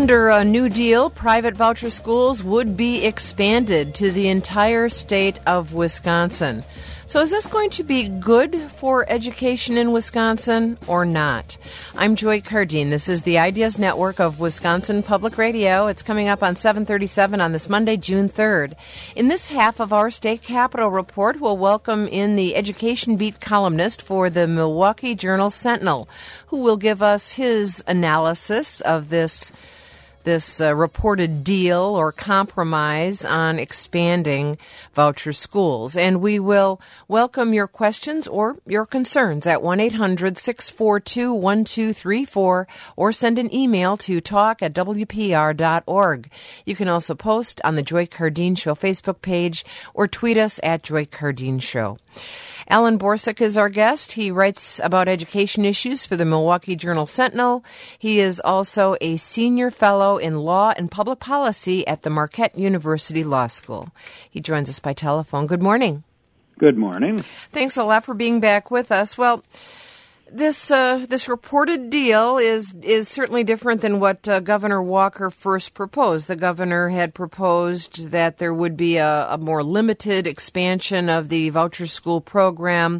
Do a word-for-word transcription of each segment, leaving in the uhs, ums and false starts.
Under a new deal, private voucher schools would be expanded to the entire state of Wisconsin. So is this going to be good for education in Wisconsin or not? I'm Joy Cardine. This is the Ideas Network of Wisconsin Public Radio. It's coming up on seven thirty-seven on this Monday, June third. In this half of our State Capitol Report, we'll welcome in the Education Beat columnist for the Milwaukee Journal-Sentinel, who will give us his analysis of this this uh, reported deal or compromise on expanding voucher schools. And we will welcome your questions or your concerns at one eight hundred six four two one two three four or send an email to talk at w p r dot org. You can also post on the Joy Cardine Show Facebook page or tweet us at Joy Cardine Show. Alan Borsuk is our guest. He writes about education issues for the Milwaukee Journal-Sentinel. He is also a senior fellow in law and public policy at the Marquette University Law School. He joins us by telephone. Good morning. Good morning. Thanks a lot for being back with us. Well, This uh, this reported deal is is certainly different than what uh, Governor Walker first proposed. The governor had proposed that there would be a, a more limited expansion of the voucher school program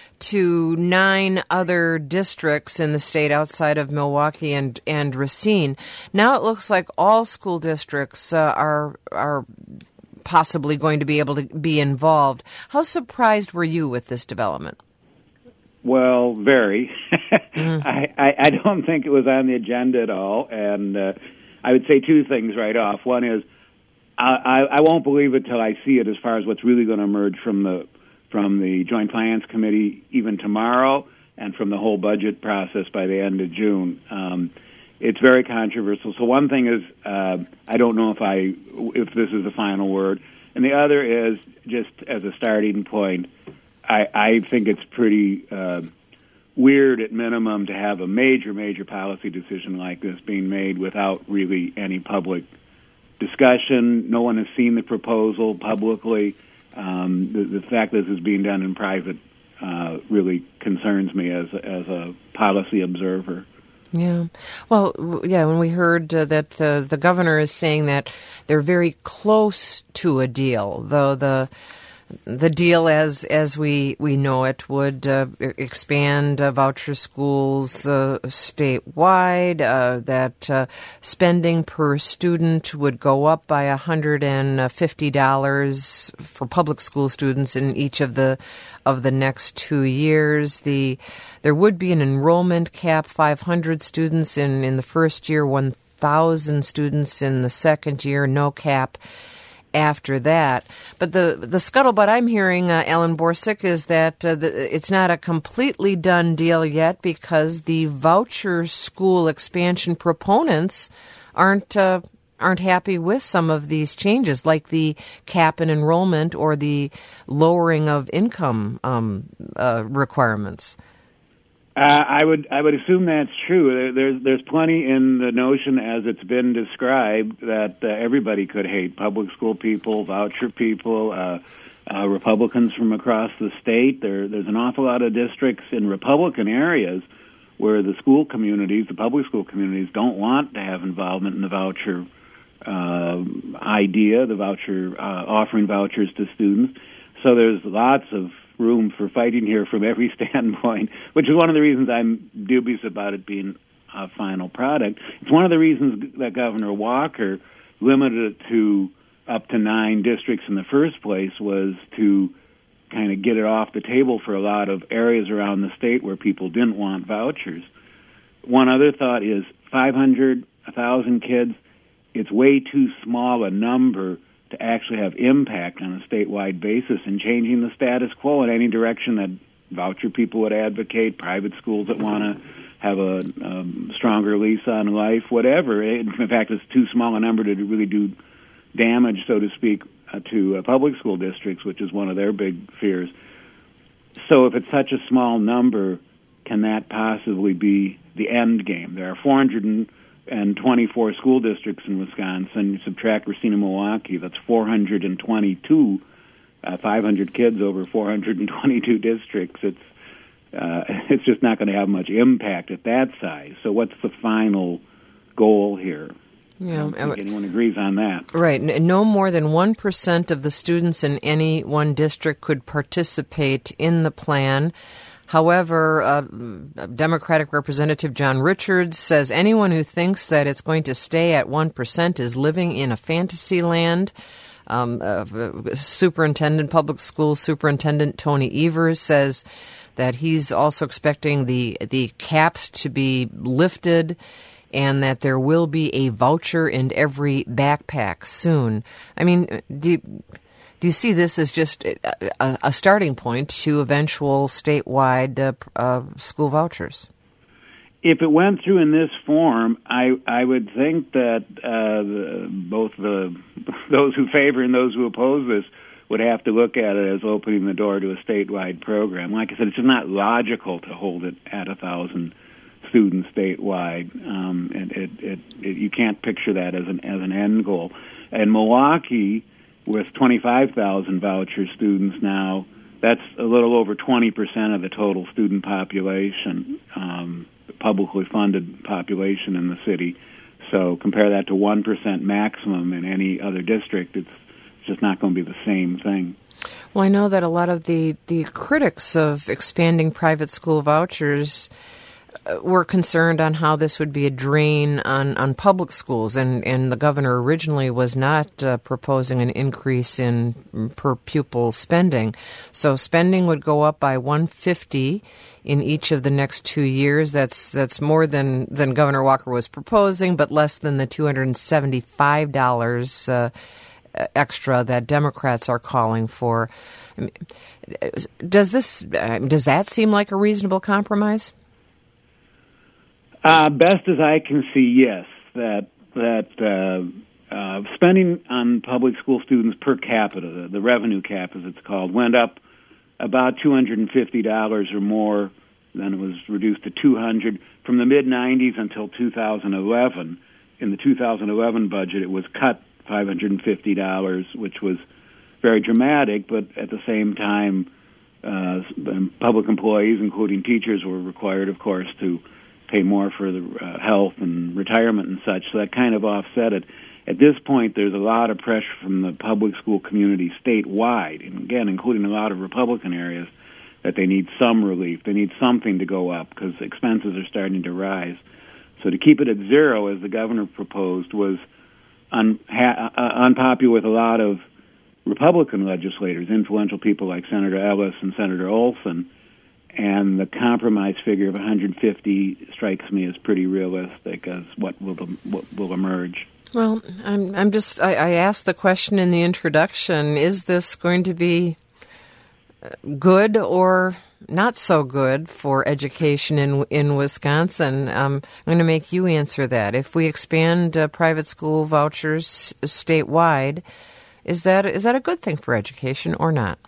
to nine other districts in the state outside of Milwaukee and, and Racine. Now it looks like all school districts uh, are are possibly going to be able to be involved. How surprised were you with this development? Well, very. mm. I, I, I don't think it was on the agenda at all, and uh, I would say two things right off. One is I, I, I won't believe it till I see it as far as what's really going to emerge from the from the Joint Finance Committee even tomorrow, and from the whole budget process by the end of June. Um, it's very controversial. So one thing is uh, I don't know if I if this is the final word, and the other is just as a starting point. I, I think it's pretty uh, weird at minimum to have a major, major policy decision like this being made without really any public discussion. No one has seen the proposal publicly. Um, the, the fact that this is being done in private uh, really concerns me as, as a policy observer. Yeah. Well, yeah, when we heard uh, that the, the governor is saying that they're very close to a deal, though the The deal, as as we, we know it, would uh, expand uh, voucher schools uh, statewide, uh, that uh, spending per student would go up by one hundred fifty dollars for public school students in each of the of the next two years. The There would be an enrollment cap, five hundred students in, in the first year, one thousand students in the second year, no cap after that. But the the scuttlebutt I'm hearing, uh, Alan Borsuk, is that uh, the, it's not a completely done deal yet because the voucher school expansion proponents aren't uh, aren't happy with some of these changes, like the cap in enrollment or the lowering of income um, uh, requirements. Uh, I would I would assume that's true. There, there's there's plenty in the notion as it's been described that uh, everybody could hate public school people, voucher people, uh, uh, Republicans from across the state. There there's an awful lot of districts in Republican areas where the school communities, the public school communities, don't want to have involvement in the voucher uh, idea, the voucher uh, offering vouchers to students. So there's lots of room for fighting here from every standpoint, which is one of the reasons I'm dubious about it being a final product. It's one of the reasons that Governor Walker limited it to up to nine districts in the first place, was to kind of get it off the table for a lot of areas around the state where people didn't want vouchers. One other thought is five hundred, one thousand kids, it's way too small a number to actually have impact on a statewide basis in changing the status quo in any direction that voucher people would advocate, private schools that want to have a um, stronger lease on life, whatever. In fact, it's too small a number to really do damage, so to speak, uh, to uh, public school districts, which is one of their big fears. So if it's such a small number, can that possibly be the end game? There are four hundred twenty-four school districts in Wisconsin. You subtract Racine and Milwaukee, that's four hundred twenty-two, uh, five hundred kids over four hundred twenty-two districts. It's uh, it's just not going to have much impact at that size. So what's the final goal here? Yeah, I don't think anyone agrees on that. Right. No more than one percent of the students in any one district could participate in the plan. However, uh, Democratic Representative John Richards says anyone who thinks that it's going to stay at one percent is living in a fantasy land. Um, uh, Superintendent, Public Schools Superintendent Tony Evers says that he's also expecting the the caps to be lifted and that there will be a voucher in every backpack soon. I mean, do you, do you see this as just a, a starting point to eventual statewide uh, uh, school vouchers? If it went through in this form, I I would think that uh, the, both the those who favor and those who oppose this would have to look at it as opening the door to a statewide program. Like I said, it's just not logical to hold it at a thousand students statewide. Um, and it, it, it, you can't picture that as an as an end goal. And Milwaukee, with twenty-five thousand voucher students now, that's a little over twenty percent of the total student population, um, publicly funded population in the city. So compare that to one percent maximum in any other district, it's just not going to be the same thing. Well, I know that a lot of the, the critics of expanding private school vouchers were concerned on how this would be a drain on, on public schools, and, and the governor originally was not uh, proposing an increase in per pupil spending. So spending would go up by one hundred fifty dollars in each of the next two years. That's that's more than, than Governor Walker was proposing, but less than the two hundred seventy-five dollars uh, extra that Democrats are calling for. I mean, does this uh, does that seem like a reasonable compromise? Uh, best as I can see, yes. That that uh, uh, spending on public school students per capita, the, the revenue cap as it's called, went up about two hundred fifty dollars or more. Then it was reduced to two hundred dollars from the mid nineties until two thousand eleven. In the two thousand eleven budget, it was cut five hundred fifty dollars, which was very dramatic, but at the same time, uh, public employees, including teachers, were required, of course, to pay more for the uh, health and retirement and such, so that kind of offset it. At this point, there's a lot of pressure from the public school community statewide, and again, including a lot of Republican areas, that they need some relief. They need something to go up because expenses are starting to rise. So to keep it at zero, as the governor proposed, was un- ha- uh, unpopular with a lot of Republican legislators, influential people like Senator Ellis and Senator Olson. And the compromise figure of one hundred fifty strikes me as pretty realistic as what will what will emerge. Well, I'm I'm just I, I asked the question in the introduction: is this going to be good or not so good for education in in Wisconsin? Um, I'm going to make you answer that. If we expand uh, private school vouchers statewide, is that is that a good thing for education or not?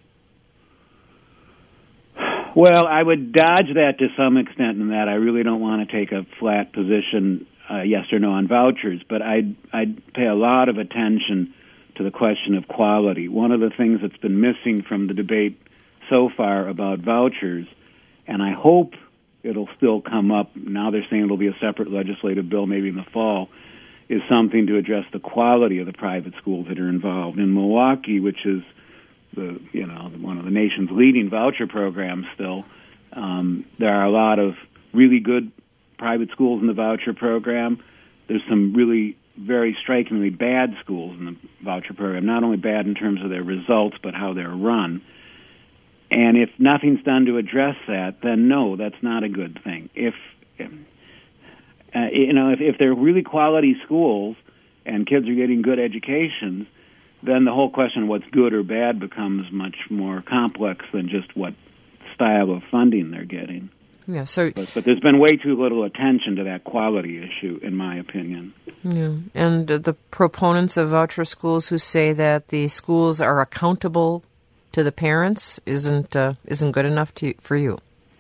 Well, I would dodge that to some extent in that I really don't want to take a flat position, uh, yes or no, on vouchers, but I'd, I'd pay a lot of attention to the question of quality. One of the things that's been missing from the debate so far about vouchers, and I hope it'll still come up, now they're saying it'll be a separate legislative bill maybe in the fall, is something to address the quality of the private schools that are involved. In Milwaukee, which is the you know one of the nation's leading voucher programs still, um, there are a lot of really good private schools in the voucher program. There's some really very strikingly bad schools in the voucher program, not only bad in terms of their results, but how they're run. And if nothing's done to address that, then no, that's not a good thing. If, uh, you know, if, if they're really quality schools and kids are getting good educations, then the whole question of what's good or bad becomes much more complex than just what style of funding they're getting. Yeah, so but, but there's been way too little attention to that quality issue, in my opinion. Yeah, and uh, the proponents of voucher schools who say that the schools are accountable to the parents isn't uh, isn't good enough to, for you.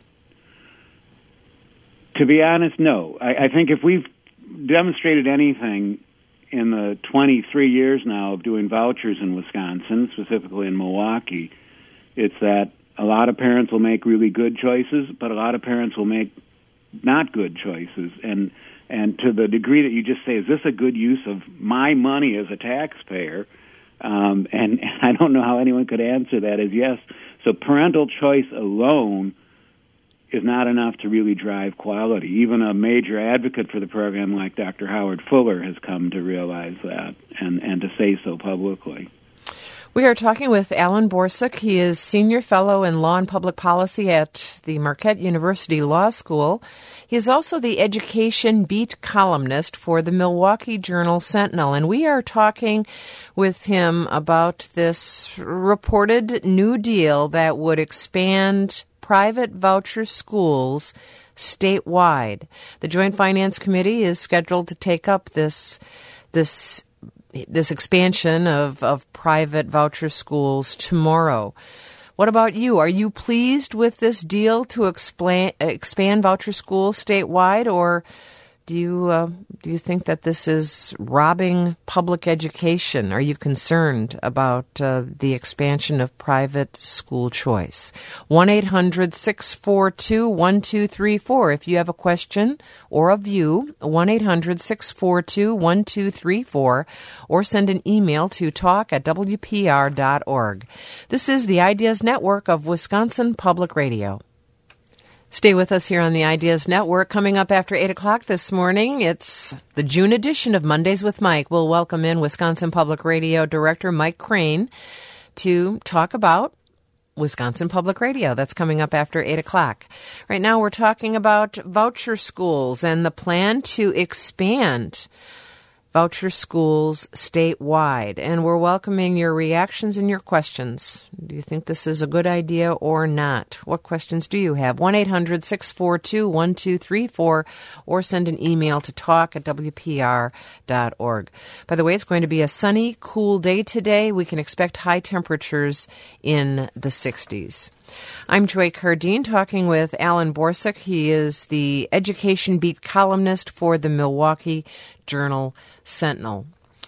To be honest, no. I, I think if we've demonstrated anything in the twenty-three years now of doing vouchers in Wisconsin, specifically in Milwaukee, it's that a lot of parents will make really good choices, but a lot of parents will make not good choices. And And to the degree that you just say, is this a good use of my money as a taxpayer? Um, and, and I don't know how anyone could answer that as yes. So parental choice alone is not enough to really drive quality. Even a major advocate for the program like Doctor Howard Fuller has come to realize that and, and to say so publicly. We are talking with Alan Borsuk. He is Senior Fellow in Law and Public Policy at the Marquette University Law School. He is also the Education Beat columnist for the Milwaukee Journal-Sentinel, and we are talking with him about this reported new deal that would expand private voucher schools statewide. The Joint Finance Committee is scheduled to take up this this this expansion of, of private voucher schools tomorrow. What about you? Are you pleased with this deal to expand, expand voucher schools statewide, or do you uh, do you think that this is robbing public education? Are you concerned about uh, the expansion of private school choice? one eight hundred six four two one two three four. If you have a question or a view, one eight hundred six four two one two three four, or send an email to talk at w p r dot org. This is the Ideas Network of Wisconsin Public Radio. Stay with us here on the Ideas Network. Coming up after eight o'clock this morning, it's the June edition of Mondays with Mike. We'll welcome in Wisconsin Public Radio Director Mike Crane to talk about Wisconsin Public Radio. That's coming up after eight o'clock. Right now we're talking about voucher schools and the plan to expand voucher schools statewide. And we're welcoming your reactions and your questions. Do you think this is a good idea or not? What questions do you have? one eight hundred six four two one two three four, or send an email to talk at w p r dot org. By the way, it's going to be a sunny, cool day today. We can expect high temperatures in the sixties. I'm Joy Cardine, talking with Alan Borsuk. He is the Education Beat columnist for the Milwaukee Journal-Sentinel.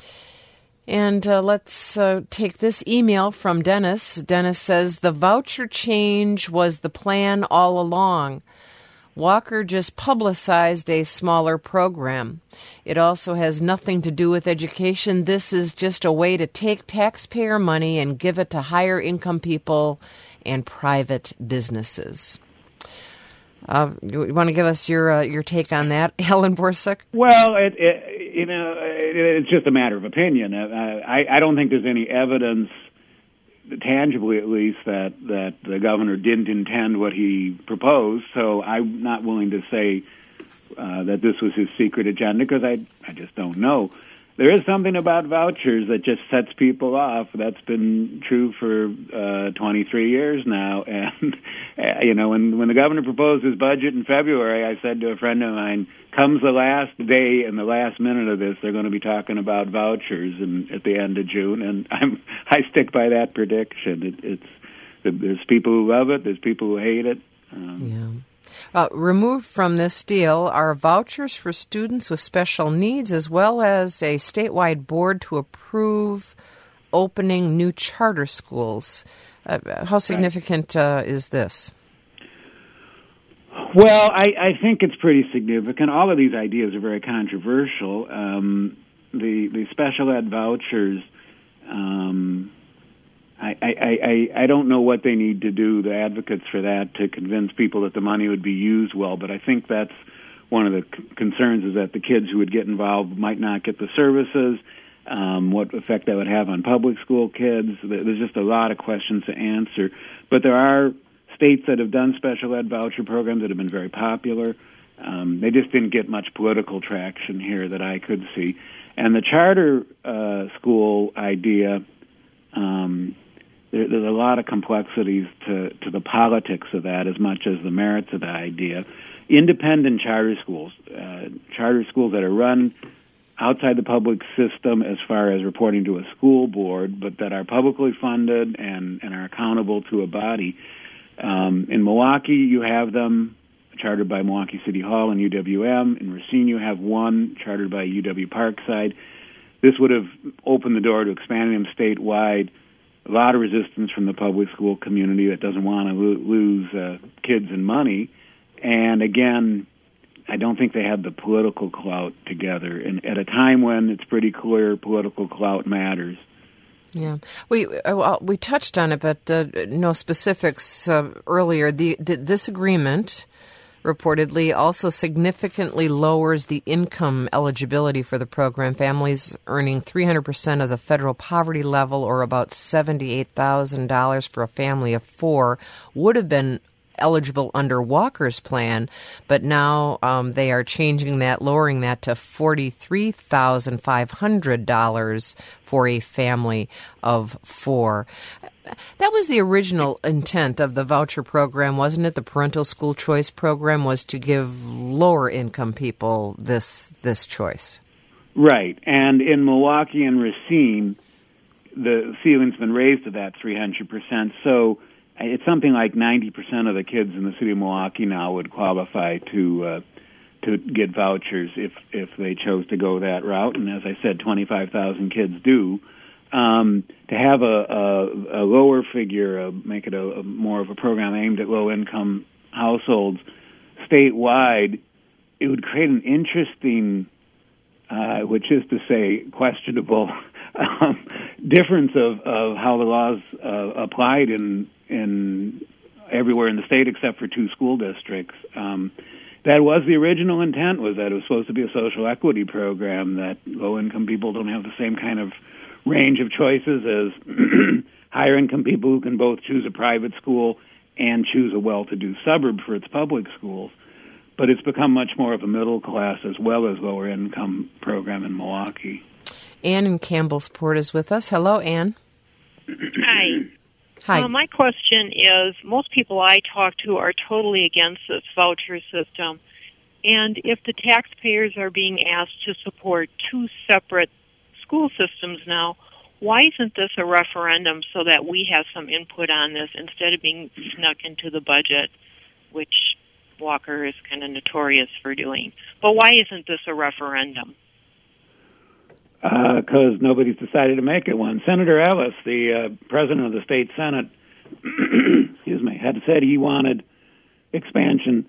And uh, let's uh, take this email from Dennis. Dennis says, the voucher change was the plan all along. Walker just publicized a smaller program. It also has nothing to do with education. This is just a way to take taxpayer money and give it to higher income people and private businesses. Uh, you want to give us your uh, your take on that, Alan Borsuk? Well, it, it, you know, it, it's just a matter of opinion. Uh, I, I don't think there's any evidence, tangibly at least, that, that the governor didn't intend what he proposed. So I'm not willing to say uh, that this was his secret agenda, because I I just don't know. There is something about vouchers that just sets people off. That's been true for uh, twenty-three years now. And, uh, you know, when, when the governor proposed his budget in February, I said to a friend of mine, comes the last day and the last minute of this, they're going to be talking about vouchers and, at the end of June. And I'm, I stick by that prediction. It, it's there's people who love it. There's people who hate it. Um, yeah. Uh, removed from this deal are vouchers for students with special needs, as well as a statewide board to approve opening new charter schools. Uh, how significant uh, is this? Well, I, I think it's pretty significant. All of these ideas are very controversial. Um, the the special ed vouchers, um, I, I, I, I don't know what they need to do, the advocates for that, to convince people that the money would be used well, but I think that's one of the c- concerns, is that the kids who would get involved might not get the services, um, what effect that would have on public school kids. There's just a lot of questions to answer. But there are states that have done special ed voucher programs that have been very popular. Um, they just didn't get much political traction here that I could see. And the charter uh, school idea, um, there, there's a lot of complexities to, to the politics of that as much as the merits of the idea. Independent charter schools, uh, charter schools that are run outside the public system as far as reporting to a school board, but that are publicly funded and, and are accountable to a body. Um, in Milwaukee, you have them chartered by Milwaukee City Hall and U W M. In Racine, you have one chartered by U W Parkside. This would have opened the door to expanding them statewide. A lot of resistance from the public school community that doesn't want to lo- lose uh, kids and money. And again, I don't think they had the political clout together, and at a time when it's pretty clear political clout matters. Yeah, we uh, well, we touched on it, but uh, no specifics uh, earlier. The, the this agreement reportedly also significantly lowers the income eligibility for the program. Families earning three hundred percent of the federal poverty level, or about seventy-eight thousand dollars for a family of four, would have been eligible under Walker's plan, but now um, they are changing that, lowering that to forty-three thousand five hundred dollars for a family of four. That was the original intent of the voucher program, wasn't it? The parental school choice program was to give lower income people this this choice. Right. And in Milwaukee and Racine, the ceiling's been raised to that three hundred percent. So it's something like ninety percent of the kids in the city of Milwaukee now would qualify to uh, to get vouchers if, if they chose to go that route. And as I said, twenty-five thousand kids do. Um, to have a, a, a lower figure, uh, make it a, a more of a program aimed at low-income households statewide, it would create an interesting, uh, which is to say questionable, um, difference of, of how the laws uh, applied in in everywhere in the state except for two school districts. Um, that was the original intent, was that it was supposed to be a social equity program, that low-income people don't have the same kind of range of choices as higher-income people who can both choose a private school and choose a well-to-do suburb for its public schools. But it's become much more of a middle-class as well as lower-income program in Milwaukee. Ann in Campbellsport is with us. Hello, Ann. Hi. Hi. Uh, my question is, most people I talk to are totally against this voucher system. And if the taxpayers are being asked to support two separate school systems now, why isn't this a referendum so that we have some input on this instead of being snuck into the budget, which Walker is kind of notorious for doing? But why isn't this a referendum? Because uh, nobody's decided to make it one. Senator Ellis, the uh, president of the state Senate, excuse me, had said he wanted expansion,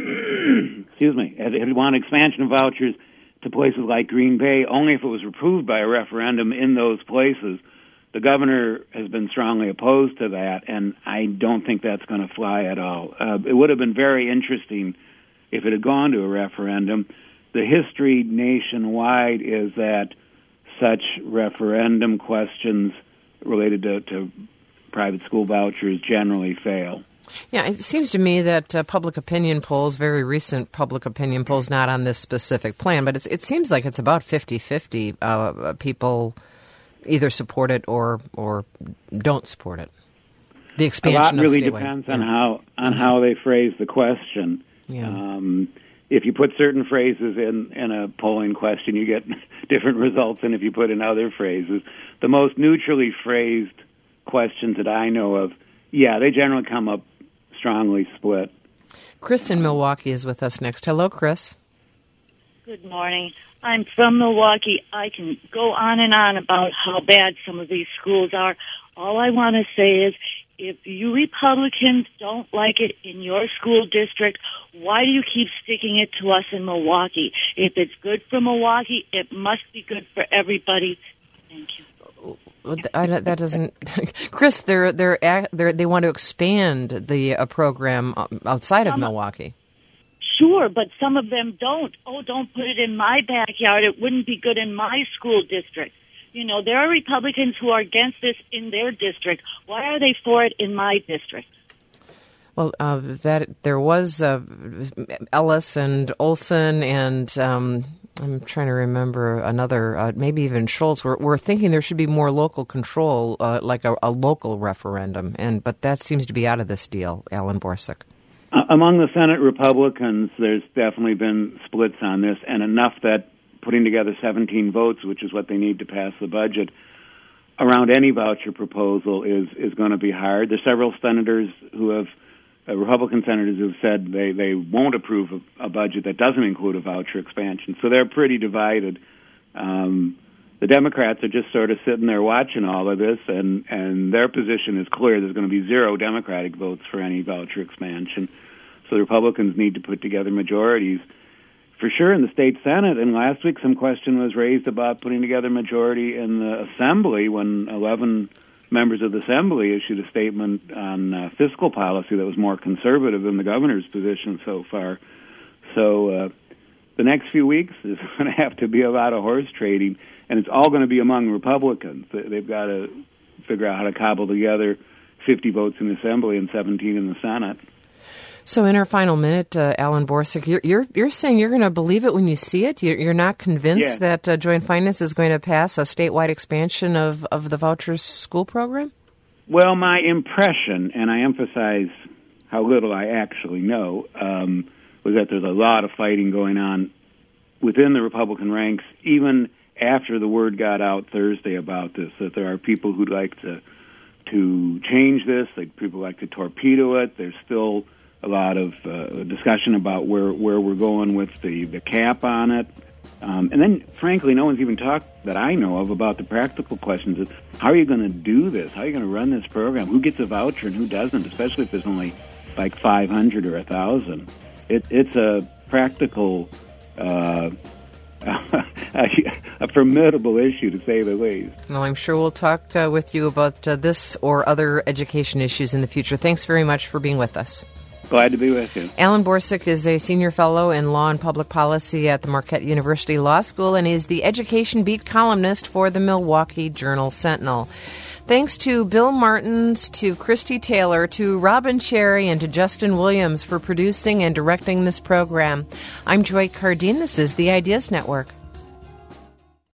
excuse me, had, had wanted expansion of vouchers to places like Green Bay only if it was approved by a referendum in those places. The governor has been strongly opposed to that, and I don't think that's going to fly at all. Uh, it would have been very interesting if it had gone to a referendum. The history nationwide is that such referendum questions related to, to private school vouchers generally fail. Yeah, it seems to me that uh, public opinion polls, very recent public opinion polls, not on this specific plan, but it's, it seems like it's about fifty-fifty uh, people either support it or or don't support it. The expansion a lot really of statewide. depends on yeah. how on how they phrase the question. Yeah. Um, if you put certain phrases in, in a polling question, you get different results than if you put in other phrases. The most neutrally phrased questions that I know of, yeah, they generally come up strongly split. Chris in Milwaukee is with us next. Hello, Chris. Good morning. I'm from Milwaukee. I can go on and on about how bad some of these schools are. All I want to say is, if you Republicans don't like it in your school district, why do you keep sticking it to us in Milwaukee? If it's good for Milwaukee, it must be good for everybody. Thank you. I, that doesn't, Chris. They're they're, they're they want to expand the uh, program outside of some, Milwaukee. Sure, but some of them don't. Oh, don't put it in my backyard. It wouldn't be good in my school district. You know, there are Republicans who are against this in their district. Why are they for it in my district? Well, uh, that there was uh, Ellis and Olson and um, I'm trying to remember another, uh, maybe even Schultz. We're, we're thinking there should be more local control, uh, like a, a local referendum, and but that seems to be out of this deal. Alan Borsuk. Uh, among the Senate Republicans, there's definitely been splits on this, and enough that putting together seventeen votes, which is what they need to pass the budget, around any voucher proposal is, is going to be hard. There's several senators who have, uh, Republican senators who have said they, they won't approve a, a budget that doesn't include a voucher expansion. So they're pretty divided. Um, the Democrats are just sort of sitting there watching all of this, and, and their position is clear. There's going to be zero Democratic votes for any voucher expansion. So the Republicans need to put together majorities. for sure in the state Senate. And last week some question was raised about putting together a majority in the Assembly when eleven members of the Assembly issued a statement on uh, fiscal policy that was more conservative than the governor's position so far. So uh, the next few weeks is going to have to be a lot of horse trading, and it's all going to be among Republicans. They've got to figure out how to cobble together fifty votes in the Assembly and seventeen in the Senate. So in our final minute, uh, Alan Borsig, you're, you're you're saying you're going to believe it when you see it? You're, you're not convinced yeah. that uh, Joint Finance is going to pass a statewide expansion of, of the voucher school program? Well, my impression, and I emphasize how little I actually know, um, was that there's a lot of fighting going on within the Republican ranks, even after the word got out Thursday about this, that there are people who'd like to to change this, like people like to torpedo it. There's still a lot of uh, discussion about where, where we're going with the, the cap on it. Um, and then, frankly, no one's even talked, that I know of, about the practical questions of how are you going to do this? How are you going to run this program? Who gets a voucher and who doesn't, especially if there's only like five hundred or one thousand? It, it's a practical, uh, a formidable issue, to say the least. Well, I'm sure we'll talk uh, with you about uh, this or other education issues in the future. Thanks very much for being with us. Glad to be with you. Alan Borsig is a senior fellow in law and public policy at the Marquette University Law School and is the education beat columnist for the Milwaukee Journal-Sentinel. Thanks to Bill Martins, to Christy Taylor, to Robin Cherry, and to Justin Williams for producing and directing this program. I'm Joy Cardine. This is the Ideas Network.